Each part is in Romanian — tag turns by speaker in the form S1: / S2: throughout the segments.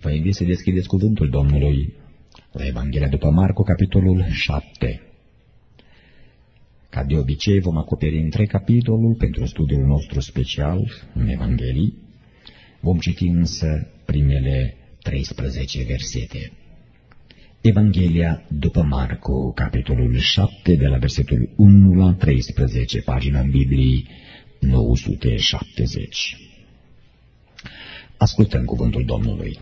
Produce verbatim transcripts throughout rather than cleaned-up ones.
S1: Vă invit să deschideți cuvântul Domnului la Evanghelia după Marcu, capitolul șapte. Ca de obicei vom acoperi întreg capitolul pentru studiul nostru special în Evanghelii. Vom citi însă primele treisprezece versete. Evanghelia după Marcu, capitolul șapte, de la versetul unu la treisprezece, pagina în Bibliei nouă sute șaptezeci. Ascultăm cuvântul Domnului.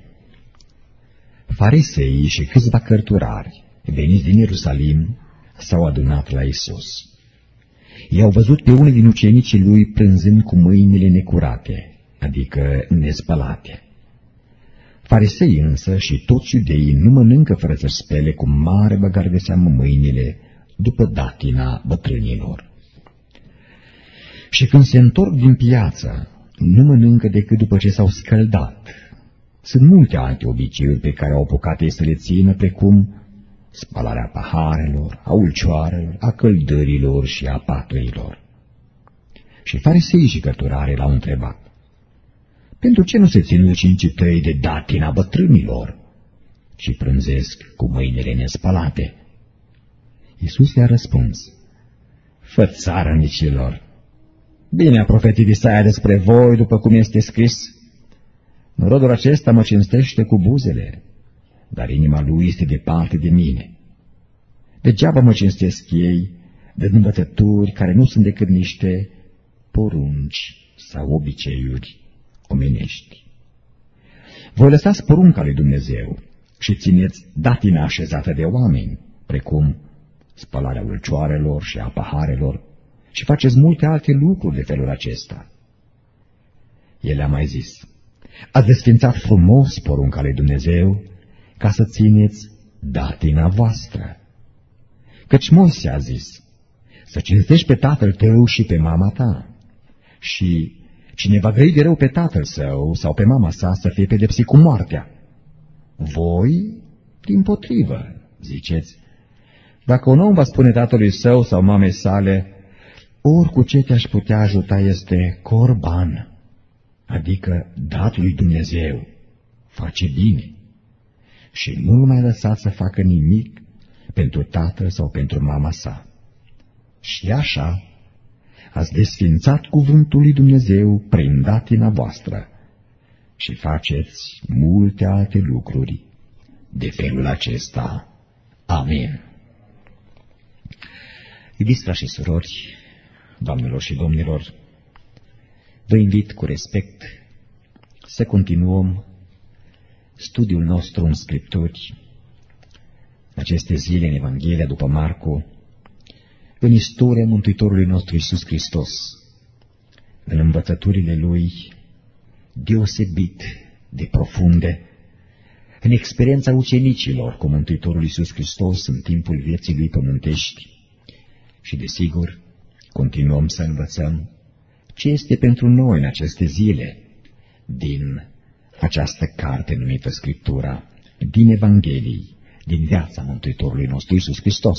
S1: Fariseii și câțiva cărturari, veniți din Ierusalim, s-au adunat la Iisus. I-au văzut pe unii din ucenicii lui prânzând cu mâinile necurate, adică nespălate. Fariseii însă și toți iudeii nu mănâncă fără să spele cu mare băgare de seamă mâinile după datina bătrânilor. Și când se întorc din piață, nu mănâncă decât după ce s-au scăldat. Sunt multe alte obiceiuri pe care au apucat ei să le țină, precum spălarea paharelor, a ulcioarelor, a căldărilor și a paturilor. Și fariseii și cărturarii l-au întrebat: pentru ce nu se țin ucenicii tăi de datina bătrânilor și prânzesc cu mâinile nespălate? Iisus le-a răspuns: fățarnicilor, bine a profetit Isaia despre voi, după cum este scris: norodul acesta mă cinstește cu buzele, dar inima lui este departe de mine. Degeaba mă cinstesc ei de învățături care nu sunt decât niște porunci sau obiceiuri omenești. Voi lăsați porunca lui Dumnezeu și țineți datina așezată de oameni, precum spălarea ulcioarelor și a paharelor, și faceți multe alte lucruri de felul acesta. El a mai zis: ați desfințat frumos porunca lui Dumnezeu ca să țineți datina voastră. Căci Moise a zis: să cinstești pe tatăl tău și pe mama ta, și cine va grăi de rău pe tatăl său sau pe mama sa să fie pedepsit cu moartea. Voi, dimpotrivă, ziceți: dacă un om va spune tatălui său sau mamei sale: oricu ce te-aș putea ajuta este corban, adică dat lui Dumnezeu, face bine, și nu-l mai lăsa să facă nimic pentru tatăl sau pentru mama sa. Și așa ați desfințat cuvântul lui Dumnezeu prin datina voastră și faceți multe alte lucruri de felul acesta. Amin. Iubiți frați și surori, doamnelor și domnilor, vă invit cu respect să continuăm studiul nostru în Scripturi, în aceste zile în Evanghelia după Marcu, în istoria Mântuitorului nostru Iisus Hristos, în învățăturile Lui deosebit de profunde, în experiența ucenicilor cu Mântuitorul Iisus Hristos în timpul vieții Lui pământești și, desigur, continuăm să învățăm ce este pentru noi în aceste zile din această carte numită Scriptura, din Evanghelii, din viața Mântuitorului nostru Iisus Hristos.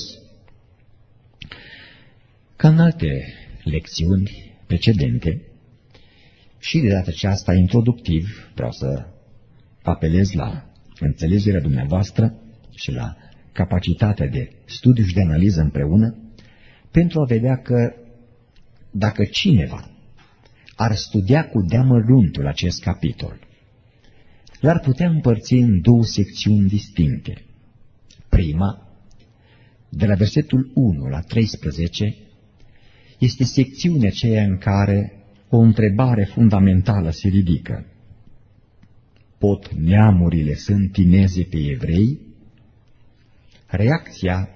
S1: Ca în alte lecțiuni precedente, și de data aceasta introductiv, vreau să apelez la înțelegerea dumneavoastră și la capacitatea de studiu și de analiză împreună, pentru a vedea că dacă cineva ar studia cu deamăruntul acest capitol, l-ar putea împărți în două secțiuni distincte. Prima, de la versetul unu la treisprezece, este secțiunea aceea în care o întrebare fundamentală se ridică: pot neamurile să întineze pe evrei? Reacția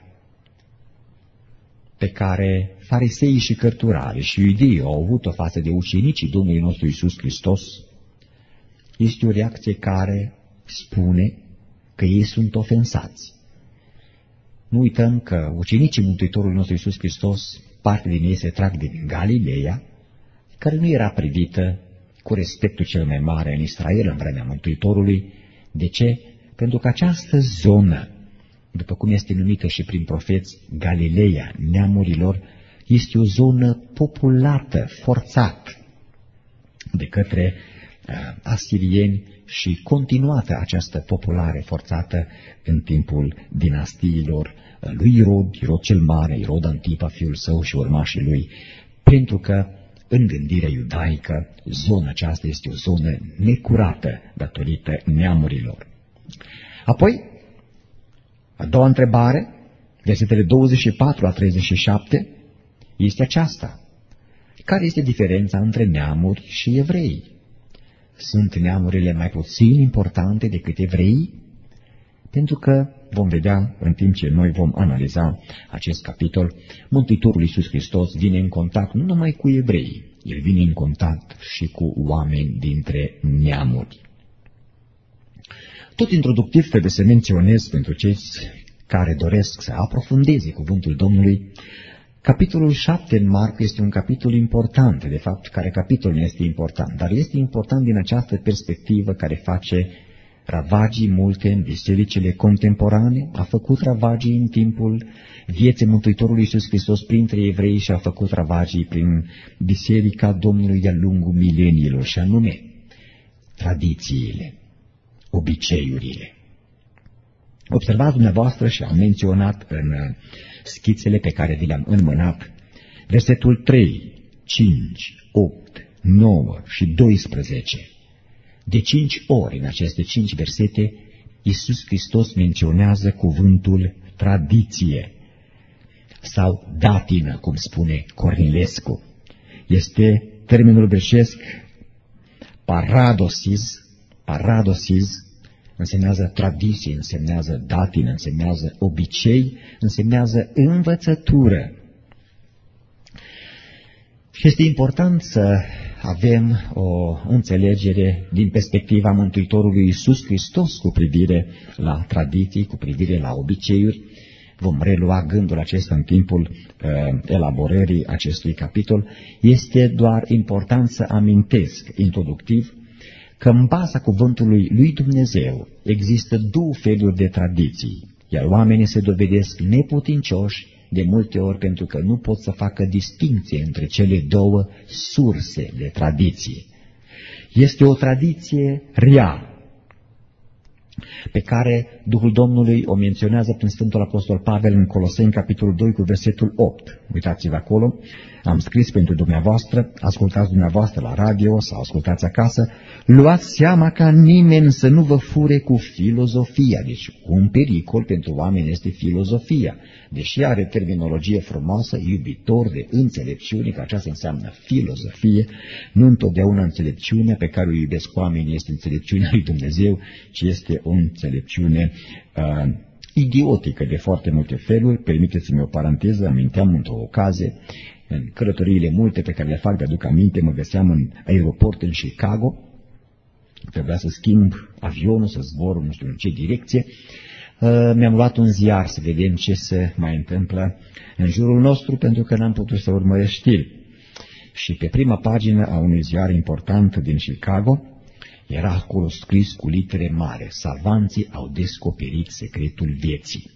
S1: pe care fariseii și cărturarii și iudeii au avut-o față de ucenicii Domnului nostru Iisus Hristos este o reacție care spune că ei sunt ofensați. Nu uităm că ucenicii Mântuitorului nostru Iisus Hristos, parte din ei se trag din Galileea, care nu era privită cu respectul cel mai mare în Israel în vremea Mântuitorului. De ce? Pentru că această zonă, după cum este numită și prin profeți Galileea neamurilor, este o zonă populată, forțat, de către asirieni și continuată această populare forțată în timpul dinastiilor lui Irod, Irod cel Mare, Irod Antipa, fiul său și urmașii lui, pentru că în gândirea iudaică zona aceasta este o zonă necurată datorită neamurilor. Apoi, a doua întrebare, versetele douăzeci și patru la treizeci și șapte, este aceasta. Care este diferența între neamuri și evrei? Sunt neamurile mai puțin importante decât evreii? Pentru că vom vedea, în timp ce noi vom analiza acest capitol, Mântuitorul Iisus Hristos vine în contact nu numai cu evreii, El vine în contact și cu oameni dintre neamuri. Tot introductiv trebuie să menționez pentru cei care doresc să aprofundeze cuvântul Domnului, capitolul șapte în Marcu este un capitol important, de fapt, care capitol nu este important, dar este important din această perspectivă care face ravagii multe în bisericile contemporane, a făcut ravagii în timpul vieții Mântuitorului Iisus Hristos printre evrei și a făcut ravagii prin biserica Domnului de-a lungul mileniilor, și anume tradițiile, obiceiurile. Observați dumneavoastră și am menționat în schițele pe care vi le-am înmânat, versetul trei, cinci, opt, nouă și doisprezece. De cinci ori în aceste cinci versete, Iisus Hristos menționează cuvântul tradiție sau datină, cum spune Cornilescu. Este termenul grecesc paradosiz, paradosiz, însemnează tradiție, însemnează datină, însemnează obicei, însemnează învățătură. Și este important să avem o înțelegere din perspectiva Mântuitorului Iisus Hristos cu privire la tradiții, cu privire la obiceiuri. Vom relua gândul acesta în timpul uh, elaborării acestui capitol. Este doar important să amintesc introductiv că în baza cuvântului lui Dumnezeu există două feluri de tradiții, iar oamenii se dovedesc neputincioși de multe ori pentru că nu pot să facă distinție între cele două surse de tradiție. Este o tradiție rea, pe care Duhul Domnului o menționează prin Sfântul Apostol Pavel în Coloseni, capitolul doi, cu versetul opt. Uitați-vă acolo, am scris pentru dumneavoastră, ascultați dumneavoastră la radio sau ascultați acasă, luați seama ca nimeni să nu vă fure cu filozofia. Deci un pericol pentru oameni este filozofia. Deși are terminologie frumoasă, iubitor de înțelepciune, că aceasta înseamnă filozofie, nu întotdeauna înțelepciunea pe care o iubesc oamenii este înțelepciunea lui Dumnezeu, ci este o înțelepciune uh, idiotică de foarte multe feluri. Permiteți-mi o paranteză, aminteam într-o ocazie, în călătoriile multe pe care le fac, de aduc aminte, mă găseam în aeroport în Chicago, trebuia să schimb avionul, să zbor nu știu în ce direcție. Uh, mi-am luat un ziar să vedem ce se mai întâmplă în jurul nostru, pentru că n-am putut să urmăresc știri. Și pe prima pagină a unui ziar important din Chicago era acolo scris cu litere mari: savanții au descoperit secretul vieții.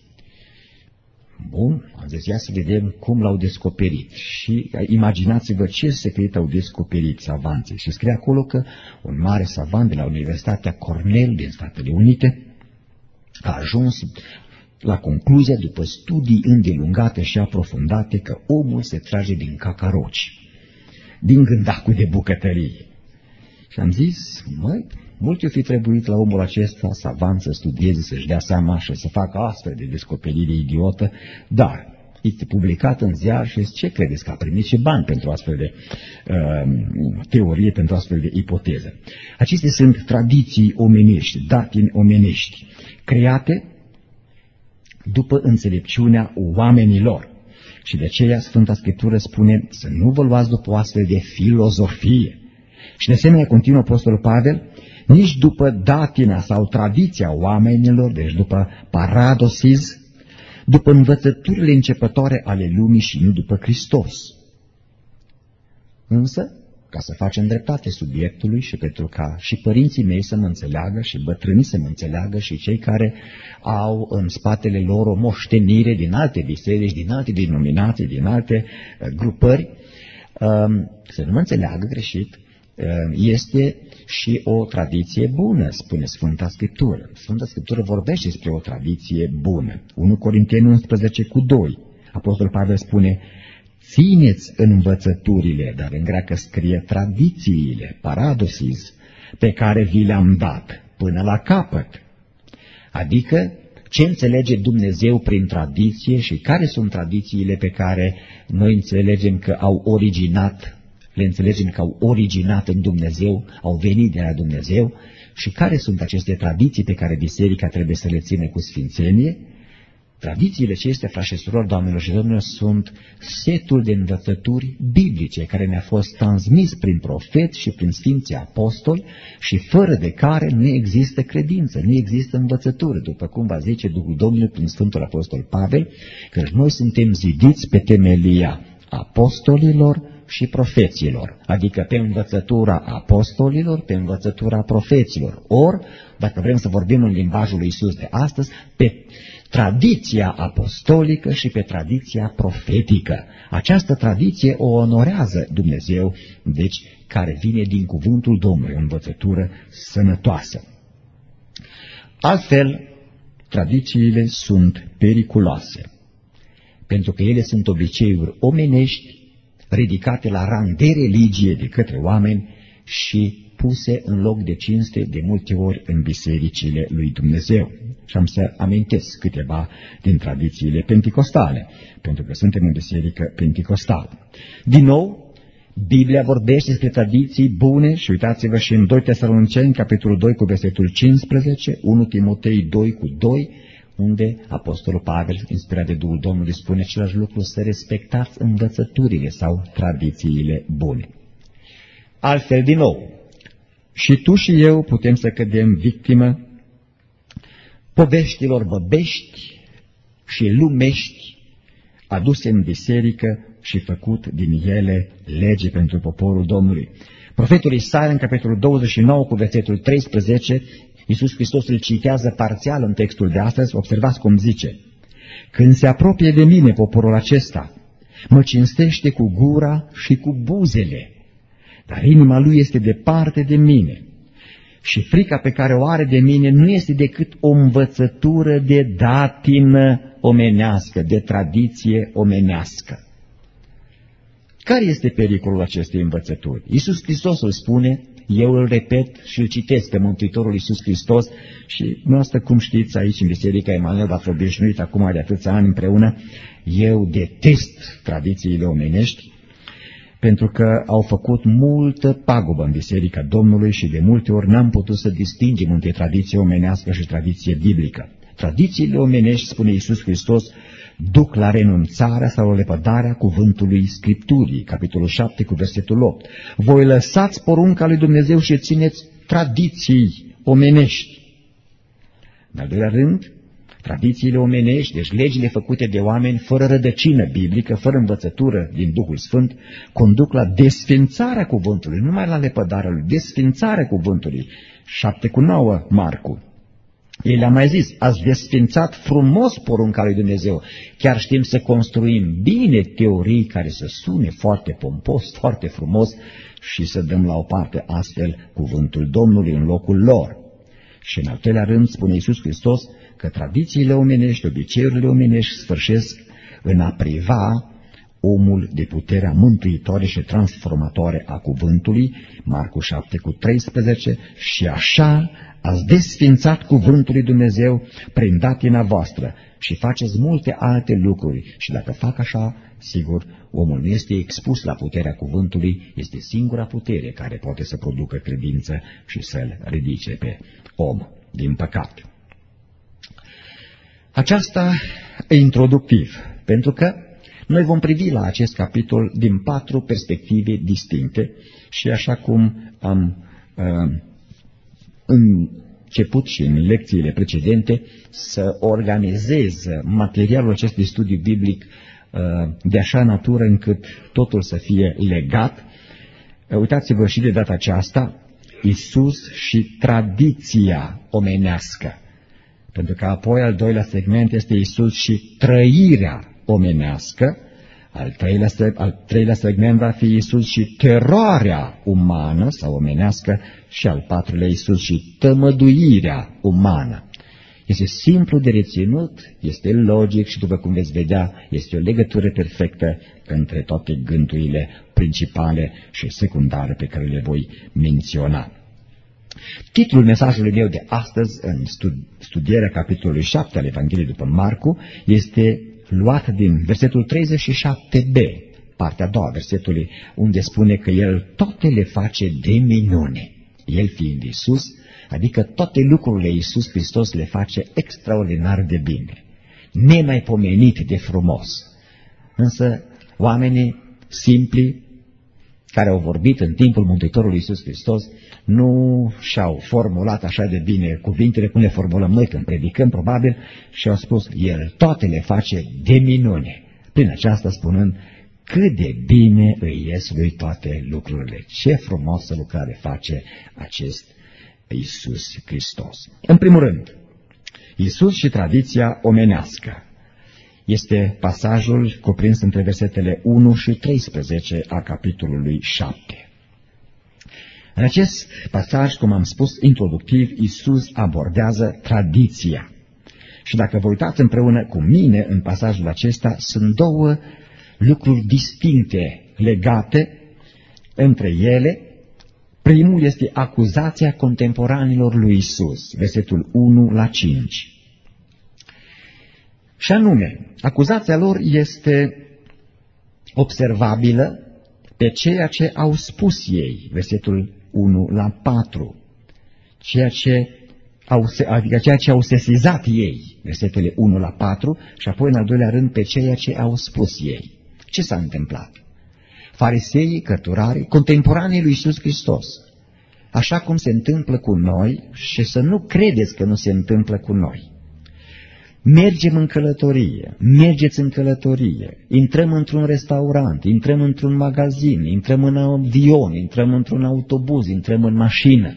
S1: Bun, am zis, ia să vedem cum l-au descoperit. Și imaginați-vă ce secret au descoperit savanții. Și scrie acolo că un mare savant de la Universitatea Cornell din Statele Unite a ajuns la concluzia, după studii îndelungate și aprofundate, că omul se trage din cacaroci, din gândacul de bucătărie. Și am zis, măi, mult i-o fi trebuit la omul acesta savant să studieze, să-și dea seama și să facă astfel de descoperire idiotă, dar este publicat în ziar și ce credeți că a primit și bani pentru astfel de uh, teorie, pentru astfel de ipoteză. Acestea sunt tradiții omenești, datini omenești, create după înțelepciunea oamenilor. Și de aceea Sfânta Scriptură spune să nu vă luați după o astfel de filozofie. Și de asemenea continuă Apostolul Pavel, nici după datina sau tradiția oamenilor, deci după paradosiz, după învățăturile începătoare ale lumii și nu după Hristos. Însă, ca să facem dreptate subiectului și pentru ca și părinții mei să mă înțeleagă și bătrânii să mă înțeleagă și cei care au în spatele lor o moștenire din alte biserici, din alte denominații, din alte uh, grupări, uh, să nu mă înțeleagă greșit, este și o tradiție bună, spune Sfânta Scriptură. Sfânta Scriptură vorbește despre o tradiție bună. unu Corinteni unsprezece cu doi. Apostol Pavel spune: țineți învățăturile, dar în greacă scrie tradițiile, paradosis, pe care vi le-am dat până la capăt. Adică, ce înțelege Dumnezeu prin tradiție și care sunt tradițiile pe care noi înțelegem că au originat, le înțelegem că au originat în Dumnezeu, au venit de la Dumnezeu, și care sunt aceste tradiții pe care biserica trebuie să le ține cu sfințenie. Tradițiile acestea, frați și surori, doamnelor și domnilor, sunt setul de învățături biblice care ne-a fost transmis prin profeți și prin sfinții apostoli și fără de care nu există credință, nu există învățătură, după cum va zice Duhul Domnului prin Sfântul Apostol Pavel, că noi suntem zidiți pe temelia apostolilor și profeților, adică pe învățătura apostolilor, pe învățătura profeților, ori, dacă vrem să vorbim în limbajul lui Iisus de astăzi, pe tradiția apostolică și pe tradiția profetică. Această tradiție o onorează Dumnezeu, deci care vine din cuvântul Domnului, o învățătură sănătoasă. Altfel, tradițiile sunt periculoase, pentru că ele sunt obiceiuri omenești, ridicate la rang de religie de către oameni și puse în loc de cinste de multe ori în bisericile lui Dumnezeu. Și am să amintesc câteva din tradițiile penticostale, pentru că suntem în biserică penticostală. Din nou, Biblia vorbește despre tradiții bune și uitați-vă și în doi Tesaloniceni, capitolul doi cu versetul cincisprezece, unu Timotei doi cu doi, unde Apostolul Pavel, inspirat de Duhul Domnului, spune același lucru: să respectați învățăturile sau tradițiile bune. Altfel, din nou, și tu și eu putem să cădem victimă poveștilor băbești și lumești aduse în biserică și făcut din ele lege pentru poporul Domnului. Profetul Isaia, în capitolul douăzeci și nouă cu versetul treisprezece, Iisus Hristos îl citează parțial în textul de astăzi. Observați cum zice: când se apropie de mine poporul acesta, mă cinstește cu gura și cu buzele, dar inima lui este departe de mine și frica pe care o are de mine nu este decât o învățătură de datină omenească, de tradiție omenească. Care este pericolul acestei învățături? Iisus Hristos îl spune, eu îl repet și îl citesc pe Mântuitorul Iisus Hristos și noastră, cum știți, aici în Biserica Emanuel v-ați obișnuit acum de atâția ani împreună, eu detest tradițiile omenești, pentru că au făcut multă pagubă în Biserica Domnului și de multe ori n-am putut să distingem între tradiție omenească și tradiție biblică. Tradițiile omenești, spune Iisus Hristos, duc la renunțarea sau la lepădarea cuvântului Scripturii, capitolul șapte cu versetul opt. Voi lăsați porunca lui Dumnezeu și țineți tradiții omenești. În al doilea rând, tradițiile omenești, deci legile făcute de oameni fără rădăcină biblică, fără învățătură din Duhul Sfânt, conduc la desfințarea cuvântului, nu numai la lepădarea lui, desfințarea cuvântului. șapte cu nouă, Marcu. El a mai zis, ați desfințat frumos porunca lui Dumnezeu. Chiar știm să construim bine teorii care să sune foarte pompos, foarte frumos și să dăm la o parte astfel cuvântul Domnului în locul lor. Și în al treilea rând spune Iisus Hristos că tradițiile omenești, obiceiurile omenești sfârșesc în a priva omul de puterea mântuitoare și transformatoare a cuvântului, Marcu șapte cu treisprezece, și așa ați desfințat cuvântul lui Dumnezeu prin datina voastră și faceți multe alte lucruri. Și dacă fac așa, sigur, omul nu este expus la puterea cuvântului, este singura putere care poate să producă credință și să-l ridice pe om, din păcat. Aceasta e introductiv, pentru că noi vom privi la acest capitol din patru perspective distincte și așa cum am uh, început și în lecțiile precedente să organizez materialul acestui studiu biblic uh, de așa natură încât totul să fie legat. Uh, uitați-vă și de data aceasta, Iisus și tradiția omenească. Pentru că apoi al doilea segment este Iisus și trăirea omenească, Al treilea, al treilea segment va fi Iisus și teroarea umană sau omenească și al patrulea Iisus și tămăduirea umană. Este simplu de reținut, este logic și, după cum veți vedea, este o legătură perfectă între toate gândurile principale și secundare pe care le voi menționa. Titlul mesajului meu de astăzi, în studierea capitolului șapte al Evangheliei după Marcu, este luat din versetul treizeci și șapte b, partea a doua versetului, unde spune că El toate le face de minune. El fiind Iisus, adică toate lucrurile Iisus Hristos le face extraordinar de bine, nemaipomenit de frumos. Însă oamenii simpli care au vorbit în timpul Mântuitorului Iisus Hristos nu și-au formulat așa de bine cuvintele cum le formulăm noi când predicăm, probabil, și au spus, El toate le face de minune, prin aceasta spunând cât de bine îi ies lui toate lucrurile. Ce frumoasă lucrare face acest Iisus Hristos. În primul rând, Iisus și tradiția omenească. Este pasajul cuprins între versetele unu și treisprezece a capitolului șapte. În acest pasaj, cum am spus introductiv, Iisus abordează tradiția. Și dacă vă uitați împreună cu mine în pasajul acesta, sunt două lucruri distincte legate între ele. Primul este acuzația contemporanilor lui Iisus, versetul unu la cinci. Și anume, acuzația lor este observabilă pe ceea ce au spus ei, versetul unu la patru, ceea ce au, adică ceea ce au sesizat ei, versetele unu la patru, și apoi în al doilea rând pe ceea ce au spus ei. Ce s-a întâmplat? Fariseii, cărturarii, contemporanii lui Iisus Hristos, așa cum se întâmplă cu noi, și să nu credeți că nu se întâmplă cu noi. Mergem în călătorie, mergeți în călătorie, intrăm într-un restaurant, intrăm într-un magazin, intrăm în avion, intrăm într-un autobuz, intrăm în mașină.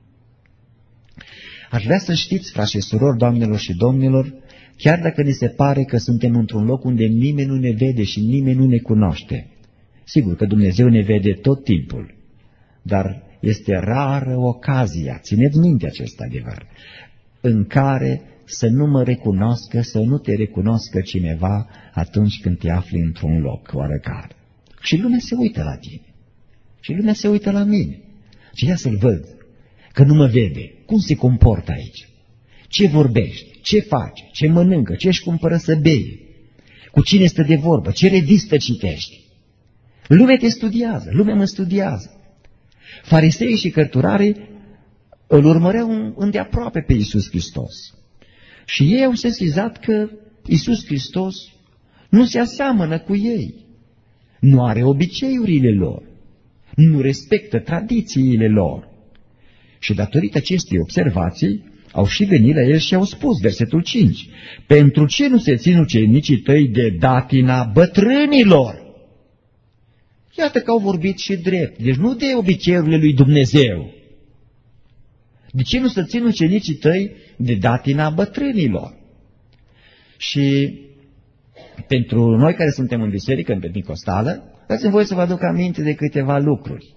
S1: Aș vrea să știți, frați și surori, doamnelor și domnilor, chiar dacă ni se pare că suntem într-un loc unde nimeni nu ne vede și nimeni nu ne cunoaște, sigur că Dumnezeu ne vede tot timpul, dar este rară ocazia, țineți minte acest adevăr, în care să nu mă recunoască, să nu te recunoască cineva atunci când te afli într-un loc oarecare. Și lumea se uită la tine. Și lumea se uită la mine. Și ia să-l văd, că nu mă vede. Cum se comportă aici? Ce vorbește? Ce face? Ce mănâncă? Ce își cumpără să bei? Cu cine stă de vorbă? Ce revistă citești? Lumea te studiază, lumea mă studiază. Fariseii și cărturarii îl urmăreau îndeaproape pe Iisus Hristos. Și ei au sesizat că Iisus Hristos nu se aseamănă cu ei, nu are obiceiurile lor, nu respectă tradițiile lor. Și datorită acestei observații au și venit la el și au spus, versetul cinci, pentru ce nu se țin ucenicii tăi de datina bătrânilor? Iată că au vorbit și drept, deci nu de obiceiurile lui Dumnezeu. De ce nu se țin ucenicii tăi de datina bătrânilor? Și pentru noi care suntem în biserică, în Penticostală, dați-mi voie să vă aduc aminte de câteva lucruri.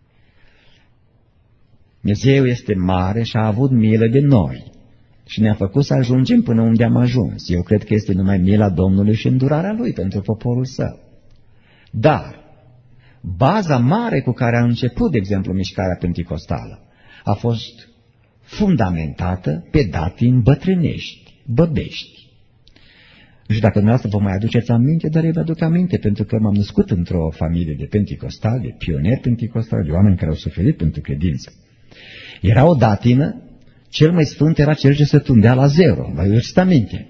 S1: Dumnezeu este mare și a avut milă de noi și ne-a făcut să ajungem până unde am ajuns. Eu cred că este numai mila Domnului și îndurarea Lui pentru poporul Său. Dar baza mare cu care a început, de exemplu, mișcarea penticostală a fost fundamentată pe datini bătrânești, băbești. Nu știu dacă dumneavoastră vă mai aduceți aminte, dar eu vă aduc aminte, pentru că m-am născut într-o familie de penticostali, de pionieri penticostali, de oameni care au suferit pentru credință. Era o datină, cel mai sfânt era cel ce se tundea la zero, vă aduceți aminte.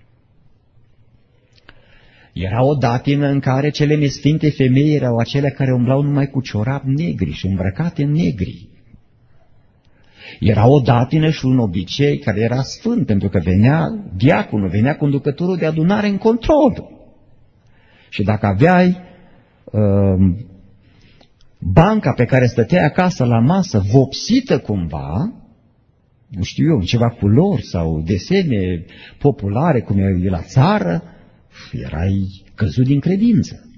S1: Era o datină în care cele mai sfinte femei erau acelea care umblau numai cu ciorapi negri și îmbrăcate în negri. Era o datină și un obicei care era sfânt, pentru că venea diaconul, venea conducătorul de adunare în control. Și dacă aveai uh, banca pe care stăteai acasă la masă vopsită cumva, nu știu eu, ceva culori sau desene populare, cum e la țară, erai căzut din credință.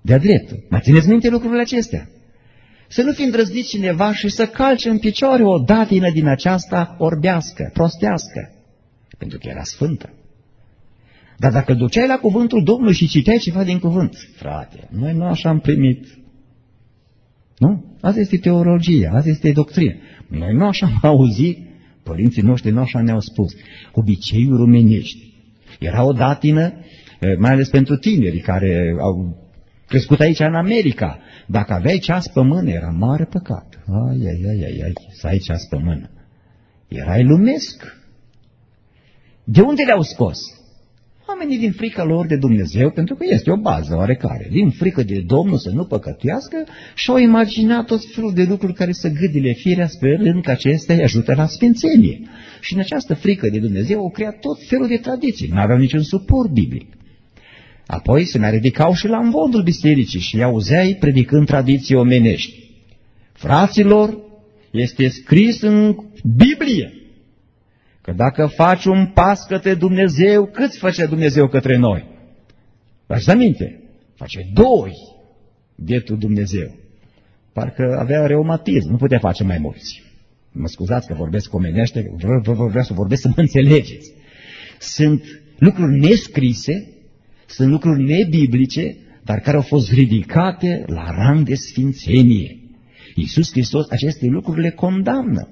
S1: de-a dreptul. Mai țineți minte lucrurile acestea? Să nu fi îndrăznit cineva și să calce în picioare o datină din aceasta orbească, prostească, pentru că era sfântă. Dar dacă duceai la cuvântul Domnului și citeai ceva din cuvânt, frate, noi nu așa am primit. Nu? Asta este teologia, asta este doctrină. Noi nu așa am auzit, părinții noștri nu așa ne-au spus. Obiceiuri rumenești. Era o datină, mai ales pentru tinerii care au crescut aici în America. Dacă aveai ceas pe mână, era mare păcat. Ai, ai, ai, ai, ai, să ai ceas pe mână. Erai lumesc. De unde le-au scos? Oamenii din frica lor de Dumnezeu, pentru că este o bază oarecare, din frică de Domnul să nu păcătuiască, și-au imaginat tot felul de lucruri care să gâdile firea, sperând că acestea îi ajută la sfințenie. Și în această frică de Dumnezeu au creat tot felul de tradiții, nu aveau niciun suport biblic. Apoi se mai ridicau și la învodul bisericii și îi auzeai predicând tradiții omenești. Fraților, este scris în Biblie că dacă faci un pas către Dumnezeu, cât face Dumnezeu către noi? Vă-ați aminte? Face doi bietul Dumnezeu. Parcă avea reumatism, nu putea face mai mulți. Mă scuzați că vorbesc omenește, vreau, vreau să vorbesc să mă înțelegeți. Sunt lucruri nescrise, sunt lucruri nebiblice, dar care au fost ridicate la rang de sfințenie. Iisus Hristos aceste lucruri le condamnă.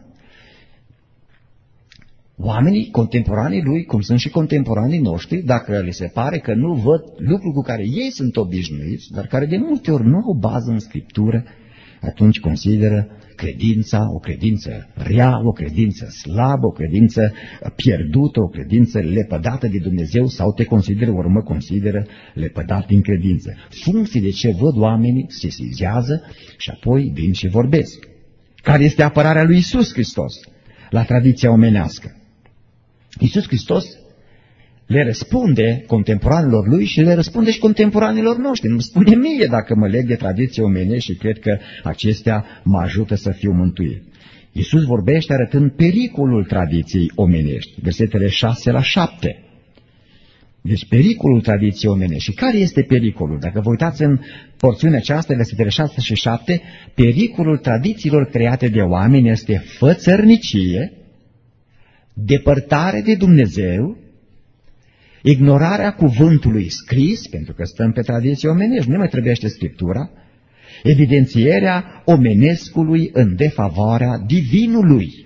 S1: Oamenii contemporanii lui, cum sunt și contemporanii noștri, dacă le se pare că nu văd lucruri cu care ei sunt obișnuiți, dar care de multe ori nu au bază în Scriptură, atunci consideră credința o credință rea, o credință slabă, o credință pierdută, o credință lepădată de Dumnezeu, sau te consideră, ori mă consideră lepădat din credință. Funcție de ce văd oamenii, se sizează și apoi vin și vorbesc. Care este apărarea lui Iisus Hristos la tradiția omenească? Iisus Hristos le răspunde contemporanilor lui și le răspunde și contemporanilor noștri. Nu spune mie dacă mă leg de tradiție omenești și cred că acestea mă ajută să fiu mântuit. Iisus vorbește arătând pericolul tradiției omenești, versetele șase la șapte. Deci pericolul tradiției omenești. Și care este pericolul? Dacă vă uitați în porțiunea aceasta, versetele șase și șapte, pericolul tradițiilor create de oameni este fățărnicie, depărtare de Dumnezeu, ignorarea cuvântului scris, pentru că stăm pe tradiție omenești, nu mai trebuiește Scriptura, evidențierea omenescului în defavoarea divinului.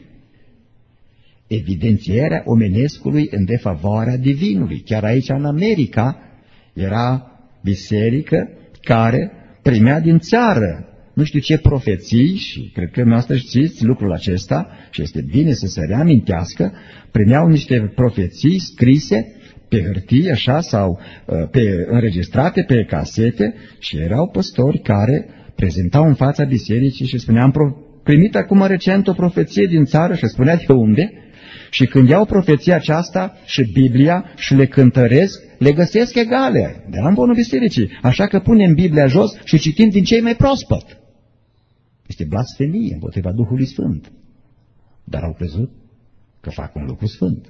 S1: Evidențierea omenescului în defavoarea divinului. Chiar aici în America era biserică care primea din țară nu știu ce profeții, și cred că noastră știți lucrul acesta și este bine să se reamintească, primeau niște profeții scrise pe hârtie așa sau pe, înregistrate pe casete și erau păstori care prezentau în fața bisericii și spuneau: am primit acum recent o profeție din țară, și spunea de unde, și când iau profeția aceasta și Biblia și le cântăresc, le găsesc egale de ambonul bisericii, așa că punem Biblia jos și citim din cei mai proaspăt. Este blasfemie împotriva Duhului Sfânt, dar au crezut că fac un lucru sfânt.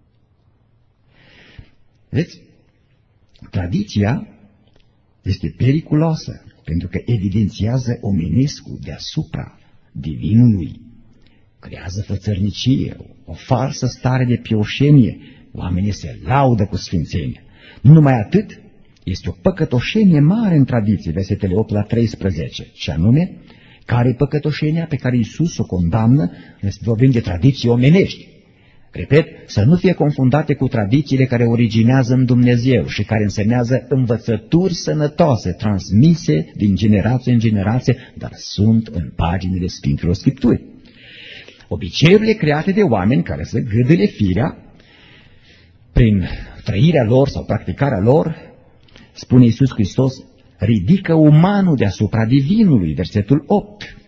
S1: Vedeți? Tradiția este periculoasă, pentru că evidențiază omenescul deasupra divinului, creează fățărnicie, o falsă stare de pioșenie, oamenii se laudă cu sfințenia. Nu numai atât, este o păcătoșenie mare în tradiție, versetele opt la treisprezece, și anume, care e păcătoșenia pe care Iisus o condamnă? Vorbim de tradiții omenești. Repet, să nu fie confundate cu tradițiile care originează în Dumnezeu și care însemnează învățături sănătoase, transmise din generație în generație, dar sunt în paginile Sfintelor Scripturi. Obiceiurile create de oameni care să gâdâle firea, prin trăirea lor sau practicarea lor, spune Iisus Hristos, ridică umanul deasupra divinului, versetul opt.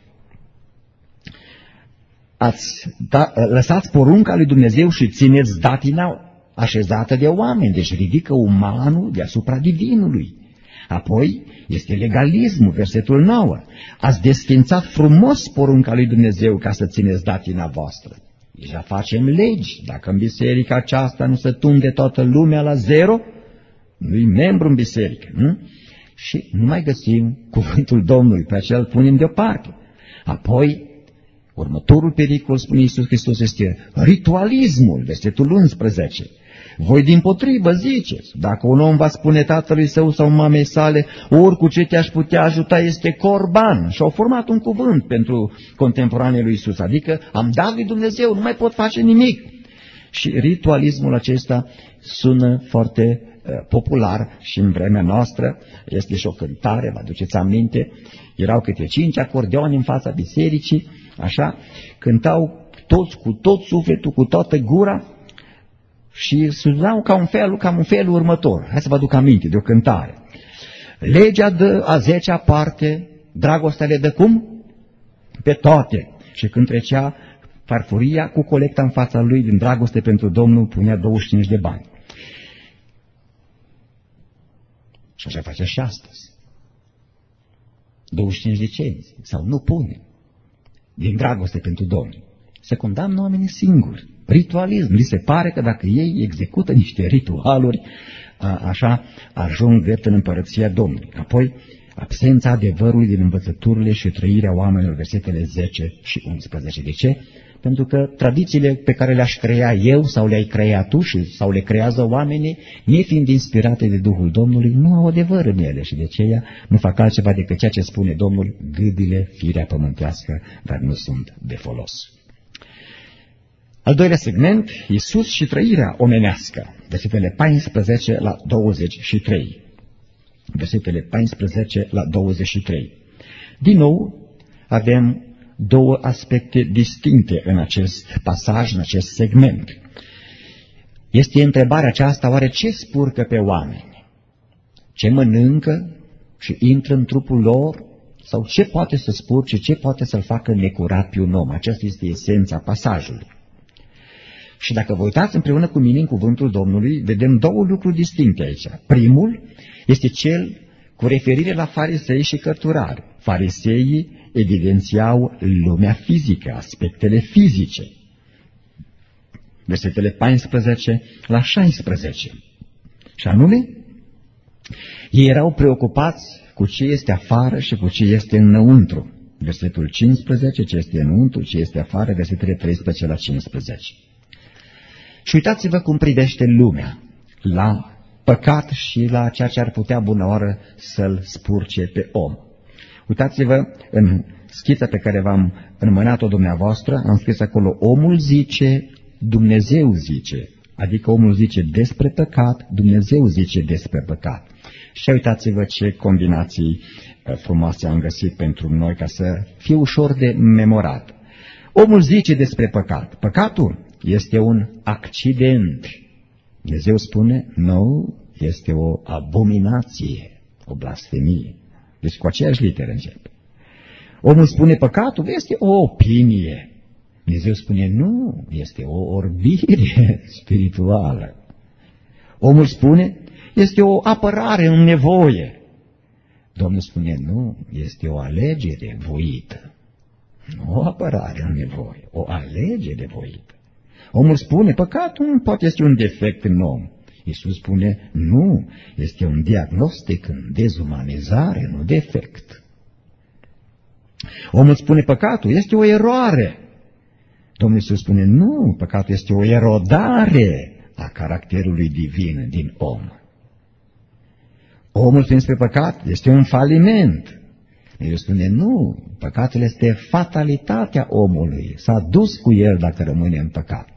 S1: Ați da, lăsați porunca lui Dumnezeu și țineți datina așezată de oameni, deci ridică umanul deasupra divinului. Apoi este legalismul, versetul nouă. Ați desfințat frumos porunca lui Dumnezeu ca să țineți datina voastră. Deja facem legi. Dacă în biserica aceasta nu se tunde toată lumea la zero, nu-i membru în biserică, nu? și nu mai găsim cuvântul Domnului, pe aceea îl punem deoparte. Apoi, următorul pericol, spune Iisus Hristos, este ritualismul, versetul unsprezece. Voi dimpotrivă ziceți, dacă un om va spune tatălui său sau mamei sale, oricu ce te-aș putea ajuta este corban. Și au format un cuvânt pentru contemporanele lui Iisus, adică am dat lui Dumnezeu, nu mai pot face nimic. Și ritualismul acesta sună foarte uh, popular și în vremea noastră, este și o cântare, vă aduceți aminte, erau câte cinci acordeoane în fața bisericii, așa, cântau toți cu tot sufletul, cu toată gura, și sunau ca un fel, cam un fel următor. Hai să vă aduc aminte de o cântare. Legea dă a zecea parte, dragostea le dă cum? Pe toate. Și când trecea farfuria cu colecta în fața lui din dragoste pentru Domnul, punea douăzeci și cinci de bani. Și așa face și astăzi. douăzeci și cinci de cenți. Sau nu pune. Din dragoste pentru Domnul. Se condamnă oamenii singuri. Ritualism. Li se pare că dacă ei execută niște ritualuri, a, așa ajung drept în împărăția Domnului. Apoi, absența adevărului din învățăturile și trăirea oamenilor, versetele zece și unsprezece. De ce? Pentru că tradițiile pe care le-aș crea eu sau le-ai crea tu și, sau le creează oamenii, nefiind inspirate de Duhul Domnului, nu au adevăr în ele și de aceea nu fac altceva decât ceea ce spune Domnul, gâdile, firea pământească, dar nu sunt de folos. Al doilea segment, Iisus și trăirea omenească, versetele paisprezece la douăzeci și trei. Versetele paisprezece la douăzeci și trei. Din nou, avem două aspecte distincte în acest pasaj, în acest segment. Este întrebarea aceasta, oare ce spurcă pe oameni? Ce mănâncă și intră în trupul lor? Sau ce poate să spurce, ce poate să-l facă necurat pe un om? Aceasta este esența pasajului. Și dacă vă uitați împreună cu mine în cuvântul Domnului, vedem două lucruri distincte aici. Primul este cel cu referire la farisei și cărturari. Fariseii evidențiau lumea fizică, aspectele fizice. Versetele paisprezece la șaisprezece. Și anume, ei erau preocupați cu ce este afară și cu ce este înăuntru. Versetul cincisprezece, ce este înăuntru, ce este afară, versetele treisprezece la cincisprezece. Și uitați-vă cum privește lumea la păcat și la ceea ce ar putea bună oară să-l spurce pe om. Uitați-vă în schița pe care v-am înmânat-o dumneavoastră, am scris acolo, omul zice, Dumnezeu zice, adică omul zice despre păcat, Dumnezeu zice despre păcat. Și uitați-vă ce combinații frumoase am găsit pentru noi ca să fie ușor de memorat. Omul zice despre păcat. Păcatul este un accident. Dumnezeu spune, nu, este o abominație, o blasfemie. Deci cu aceeași literă începe. Omul spune, păcatul este o opinie. Dumnezeu spune, nu, este o orbire spirituală. Omul spune, este o apărare în nevoie. Domnul spune, nu, este o alegere voită. Nu o apărare în nevoie, o alegere voită. Omul spune, păcatul nu poate este un defect în om. Iisus spune, nu, este un diagnostic în dezumanizare, nu defect. Omul spune, păcatul este o eroare. Domnul Iisus spune, nu, păcatul este o erodare a caracterului divin din om. Omul spune despre păcat, este un faliment. El spune, nu, păcatul este fatalitatea omului, s-a dus cu el dacă rămâne în păcat.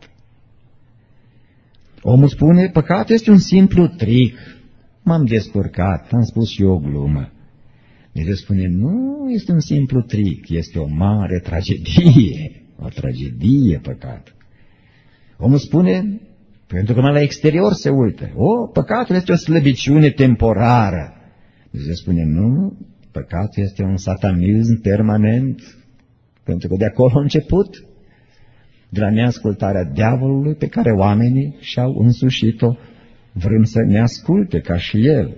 S1: Omul spune, păcatul este un simplu tric, m-am descurcat, am spus și eu o glumă. El spune, nu este un simplu tric, este o mare tragedie, o tragedie păcat. Omul spune, pentru că mai la exterior se uită, o, păcatul este o slăbiciune temporară. El spune, nu, păcatul este un satanism permanent, pentru că de acolo a început, de la neascultarea diavolului pe care oamenii și-au însușit-o, vrând să ne asculte ca și el.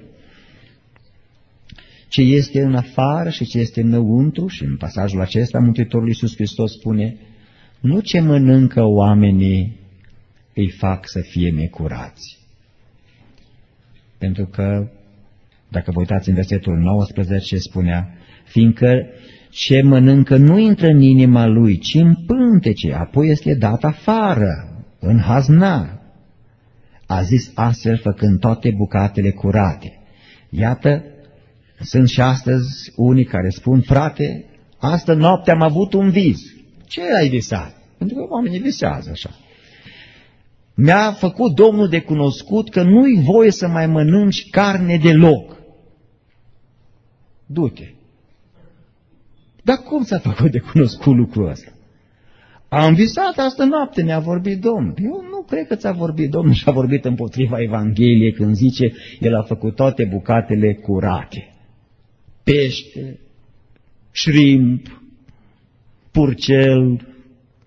S1: Ce este în afară și ce este înăuntru, și în pasajul acesta Mântuitorul Iisus Hristos spune, nu ce mănâncă oamenii îi fac să fie necurați. Pentru că Dacă vă uitați în versetul nouăsprezece, spunea, fiindcă ce mănâncă nu intră în inima lui, ci în pântece, apoi este dat afară, în hazna. A zis astfel, făcând toate bucatele curate. Iată, sunt și astăzi unii care spun, frate, astă noapte am avut un vis. Ce ai visat? Pentru că oamenii visează așa. Mi-a făcut Domnul de cunoscut că nu-i voie să mai mănânci carne deloc. Du-te. Dar cum s-a făcut de cunoscut lucrul ăsta? Am visat astă noapte, ne-a vorbit Domnul. Eu nu cred că ți-a vorbit Domnul și a vorbit împotriva Evangheliei când zice, El a făcut toate bucatele curate. Pește, șrimp, purcel,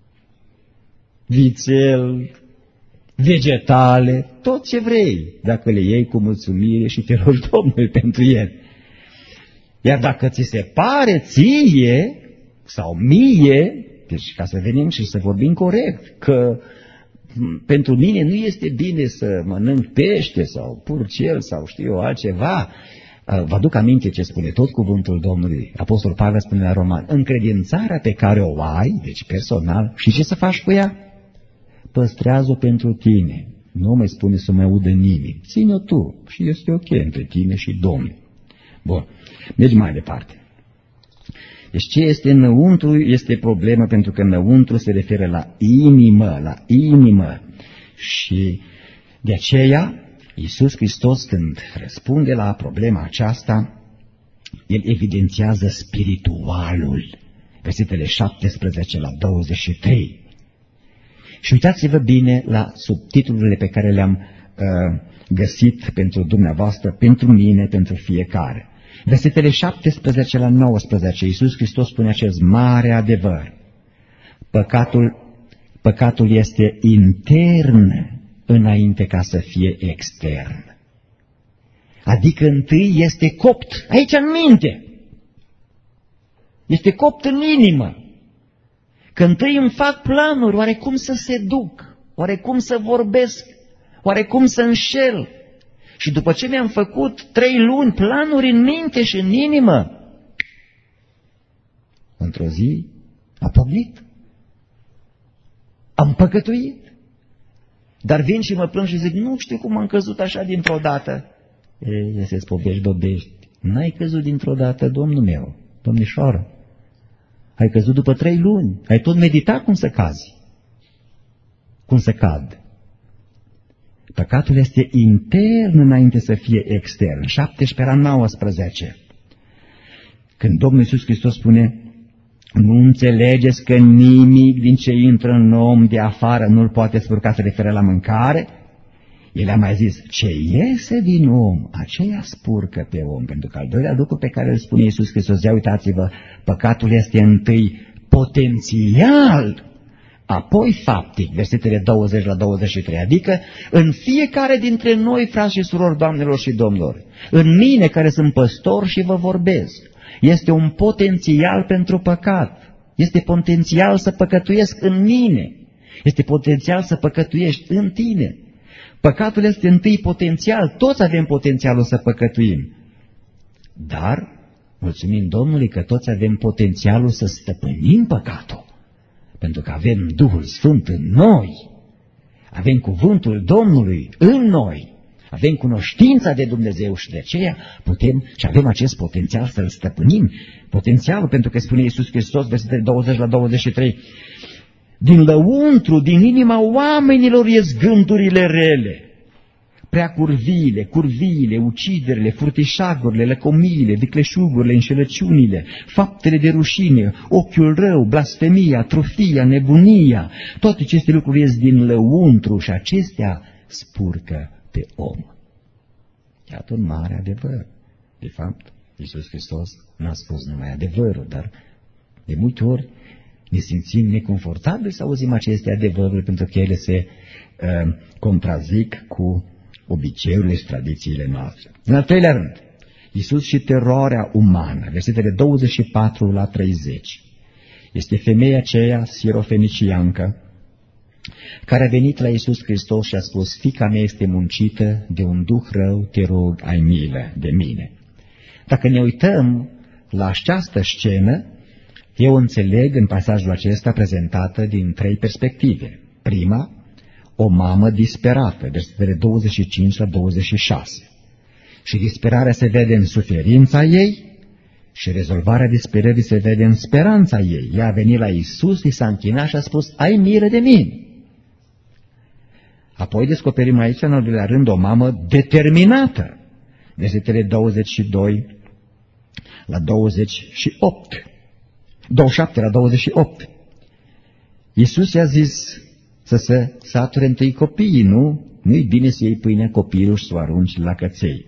S1: vițel, vegetale, tot ce vrei, dacă le iei cu mulțumire și te rogi Domnului pentru el. Iar dacă ți se pare ție sau mie, deci ca să venim și să vorbim corect, că pentru mine nu este bine să mănânc pește sau purcel sau știu eu altceva, vă aduc aminte ce spune tot cuvântul Domnului. Apostol Pavel spune la Roman, încredințarea pe care o ai, deci personal, și ce să faci cu ea? Păstrează-o pentru tine. Nu mai spune să mai audă nimeni. Ține-o tu și este ok între tine și Domnul. Bun, mergem mai departe. Deci ce este înăuntru este problemă, pentru că înăuntru se referă la inimă, la inimă. Și de aceea Iisus Hristos, când răspunde la problema aceasta, El evidențiază spiritualul. Versetele șaptesprezece la douăzeci și trei. Și uitați-vă bine la subtitlurile pe care le-am uh, găsit pentru dumneavoastră, pentru mine, pentru fiecare. Versetele șaptesprezece la nouăsprezece, Iisus Hristos spune acest mare adevăr. Păcatul, păcatul este intern înainte ca să fie extern. Adică întâi este copt aici în minte. Este copt în inimă. Că întâi îmi fac planuri, oare cum să seduc, oare cum să vorbesc, oare cum să înșel. Și după ce mi-am făcut trei luni planuri în minte și în inimă, într-o zi a poglit. Am păcătuit. Dar vin și mă plâng și zic, nu știu cum am căzut așa dintr-o dată. E, se spovești, dobești. N-ai căzut dintr-o dată, Domnul meu, domnișoară. Ai căzut după trei luni. Ai tot meditat cum să cazi. Cum să cad. Păcatul este intern înainte să fie extern. șaptesprezece la nouăsprezece. Când Domnul Iisus Hristos spune, nu înțelegeți că nimic din ce intră în om de afară nu-l poate spurca, se referă la mâncare? El a mai zis, ce iese din om, aceea spurcă pe om. Pentru că al doilea lucru pe care îl spune Iisus Hristos, ia uitați-vă, păcatul este întâi potențial, apoi faptic, versetele douăzeci la douăzeci și trei, adică în fiecare dintre noi, frați și surori, doamnelor și domnilor, în mine care sunt păstor și vă vorbesc, este un potențial pentru păcat, este potențial să păcătuiesc în mine, este potențial să păcătuiești în tine. Păcatul este întâi potențial, toți avem potențialul să păcătuim. Dar, mulțumim Domnului că toți avem potențialul să stăpânim păcatul. Pentru că avem Duhul Sfânt în noi, avem cuvântul Domnului în noi, avem cunoștința de Dumnezeu și de aceea putem și avem acest potențial să-l stăpânim. Potențialul, pentru că spune Iisus Hristos, versetele douăzeci la douăzeci și trei, din lăuntru, din inima oamenilor ies gândurile rele, prea curviile, curviile, uciderile, furtișagurile, lăcomiile, vicleșugurile, înșelăciunile, faptele de rușine, ochiul rău, blasfemia, trofia, nebunia, toate aceste lucruri ies din lăuntru și acestea spurcă pe om. Iată un mare adevăr. De fapt, Iisus Hristos n-a spus numai adevărul, dar de multe ori ne simțim neconfortabili să auzim aceste adevăruri, pentru că ele se uh, contrazic cu obiceiurile și tradițiile noastre. În al treilea rând, Iisus și teroarea umană, versetele douăzeci și patru la treizeci. Este femeia aceea sirofeniciancă care a venit la Iisus Hristos și a spus, fiica mea este muncită de un duh rău, te rog, ai milă de mine. Dacă ne uităm la această scenă, eu înțeleg în pasajul acesta prezentată din trei perspective. Prima, o mamă disperată, versetele douăzeci și cinci la douăzeci și șase. Și disperarea se vede în suferința ei și rezolvarea disperării se vede în speranța ei. Ea a venit la Iisus, i s-a închinat și a spus, ai milă de mine. Apoi descoperim aici, în al doilea rând, o mamă determinată, versetele douăzeci și doi la douăzeci și opt. douăzeci și șapte la douăzeci și opt. Iisus i-a zis să se sature întâi copiii, nu? Nu-i bine să iei pâinea copilului și să o arunci la căței.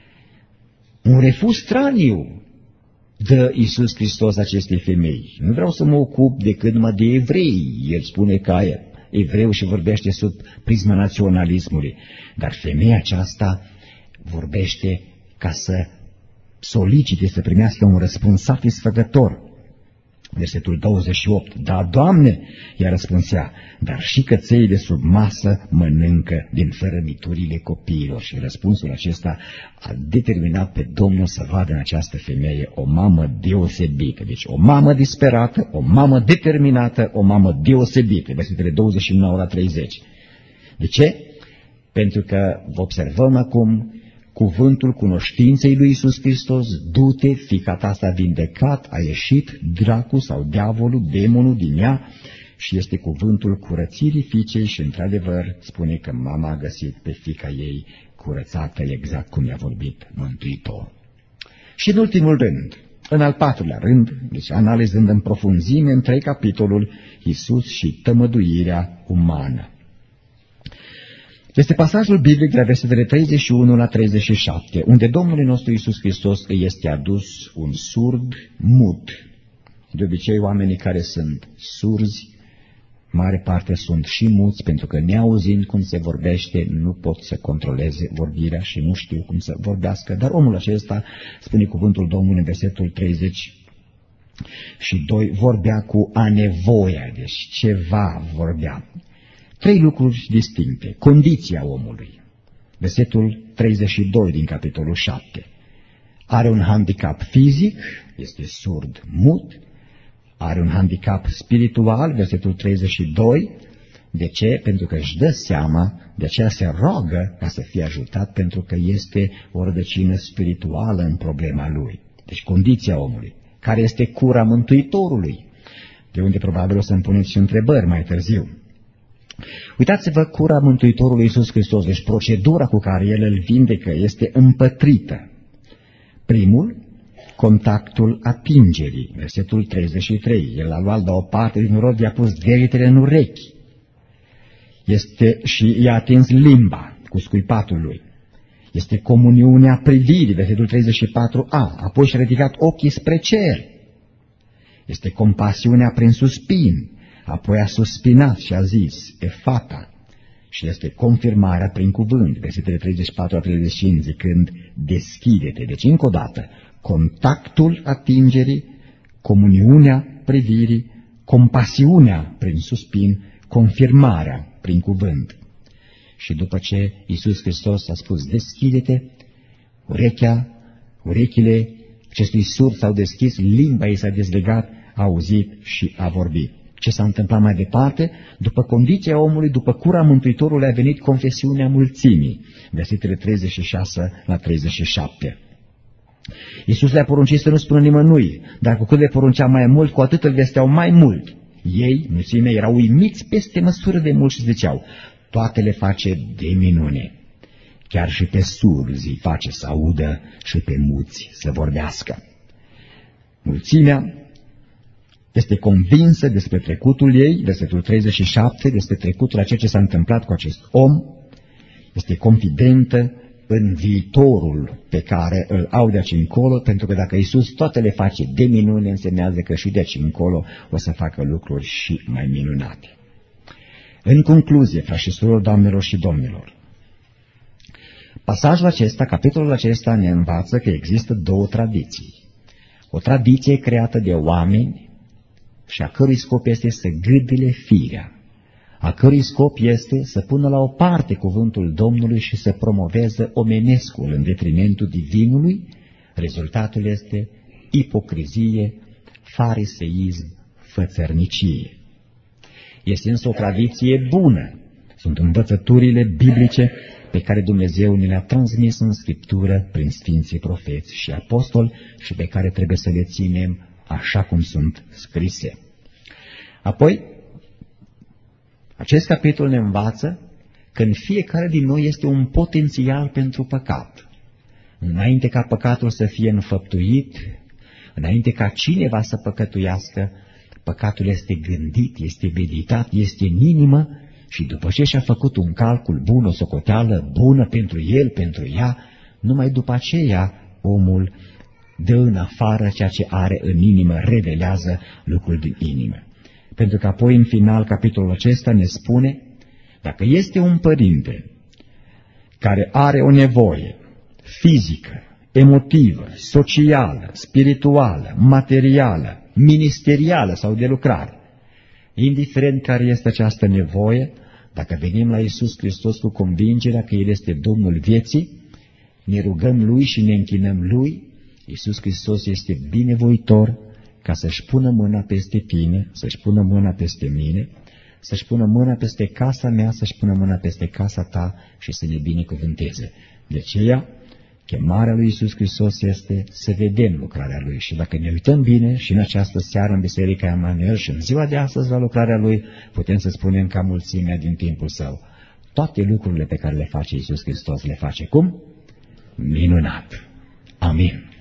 S1: Un refuz straniu dă Iisus Hristos acestei femei. Nu vreau să mă ocup decât numai de evrei. El spune că e evreu și vorbește sub prisma naționalismului. Dar femeia aceasta vorbește ca să solicite, să primească un răspuns satisfăcător. Versetul douăzeci și opt. Da, Doamne, i-a răspuns ea, dar și căței de sub masă mănâncă din fărămiturile copiilor. Și răspunsul acesta a determinat pe Domnul să vadă în această femeie o mamă deosebită. Deci o mamă disperată, o mamă determinată, o mamă deosebită. Versetele douăzeci și nouă la treizeci. De ce? Pentru că observăm acum cuvântul cunoștinței lui Iisus Hristos, du-te, fiica ta s-a vindecat, a ieșit dracu sau diavolul, demonul din ea, și este cuvântul curățirii fiicei și, într-adevăr, spune că mama a găsit pe fiica ei curățată, exact cum i-a vorbit Mântuitorul. Și în ultimul rând, în al patrulea rând, deci analizând în profunzime întreg capitolul, Iisus și tămăduirea umană. Este pasajul biblic de la versetele treizeci și unu la treizeci și șapte, unde Domnul nostru Iisus Hristos îi este adus un surd mut. De obicei, oamenii care sunt surzi, mare parte sunt și muți, pentru că neauzind cum se vorbește, nu pot să controleze vorbirea și nu știu cum să vorbească. Dar omul acesta, spune cuvântul Domnului în versetul treizeci și doi, vorbea cu anevoia, deci ceva vorbea. Trei lucruri distincte. Condiția omului. Versetul treizeci și doi din capitolul șapte. Are un handicap fizic, este surd, mut. Are un handicap spiritual, versetul treizeci și doi. De ce? Pentru că își dă seama, de aceea se roagă ca să fie ajutat, pentru că este o rădăcină spirituală în problema lui. Deci condiția omului. Care este cura Mântuitorului? De unde probabil o să-mi puneți și întrebări mai târziu. Uitați-vă, cura Mântuitorului Iisus Hristos, deci procedura cu care El îl vindecă este împătrită. Primul, contactul atingerii, versetul treizeci și trei. El a luat la o parte din rod, i-a pus degetele în urechi. Este și i-a atins limba cu scuipatul lui. Este comuniunea privirii, versetul treizeci și patru a. Apoi și-a ridicat ochii spre cer. Este compasiunea prin suspin. Apoi a suspinat și a zis, Efata, și este confirmarea prin cuvânt, versetele treizeci și patru la treizeci și cinci, zicând, deschide-te. Deci, încă o dată, contactul atingerii, comuniunea privirii, compasiunea prin suspin, confirmarea prin cuvânt. Și după ce Iisus Hristos a spus, deschide-te, urechea, urechile acestui surd s-au deschis, limba ei s-a dezlegat, a auzit și a vorbit. Ce s-a întâmplat mai departe? După condiția omului, după cura Mântuitorului, a venit confesiunea mulțimii, versetele treizeci și șase la treizeci și șapte. Iisus le-a poruncit să nu spună nimănui, dar cu cât le poruncea mai mult, cu atât îl vesteau mai mult. Ei, mulțimea, erau uimiți peste măsură de mult și ziceau, toate le face de minune. Chiar și pe surzi îi face să audă și pe muți să vorbească. Mulțimea este convinsă despre trecutul ei, versetul treizeci și șapte, despre trecutul a ceea ce s-a întâmplat cu acest om, este confidentă în viitorul pe care îl au de aici încolo, pentru că dacă Iisus toate le face de minune, însemnează că și de aici încolo o să facă lucruri și mai minunate. În concluzie, frați și surori, doamnelor și domnilor, pasajul acesta, capitolul acesta ne învață că există două tradiții. O tradiție creată de oameni și a cărui scop este să gâdile firea, a cărui scop este să pună la o parte cuvântul Domnului și să promoveze omenescul în detrimentul divinului, Rezultatul este ipocrizie, fariseism, fățărnicie. Este însă o tradiție bună. Sunt învățăturile biblice pe care Dumnezeu ne le-a transmis în Scriptură prin Sfinții Profeți și Apostoli și pe care trebuie să le ținem așa cum sunt scrise. Apoi, acest capitol ne învață că în fiecare din noi este un potențial pentru păcat. Înainte ca păcatul să fie înfăptuit, înainte ca cineva să păcătuiască, păcatul este gândit, este meditat, este în inimă și după ce și-a făcut un calcul bun, o socoteală bună pentru el, pentru ea, numai după aceea omul dă în afară ceea ce are în inimă, revelează lucrul din inimă. Pentru că apoi în final capitolul acesta ne spune, dacă este un părinte care are o nevoie fizică, emotivă, socială, spirituală, materială, ministerială sau de lucrare, indiferent care este această nevoie, dacă venim la Iisus Hristos cu convingerea că El este Domnul vieții, ne rugăm Lui și ne închinăm Lui, Iisus Hristos este binevoitor ca să-și pună mâna peste tine, să-și pună mâna peste mine, să-și pună mâna peste casa mea, să-și pună mâna peste casa ta și să ne binecuvânteze. De aceea, chemarea lui Iisus Hristos este să vedem lucrarea Lui și dacă ne uităm bine și în această seară în Biserica Emanuel și în ziua de astăzi la lucrarea Lui, putem să spunem ca mulțimea din timpul Său. Toate lucrurile pe care le face Iisus Hristos le face cum? Minunat! Amin!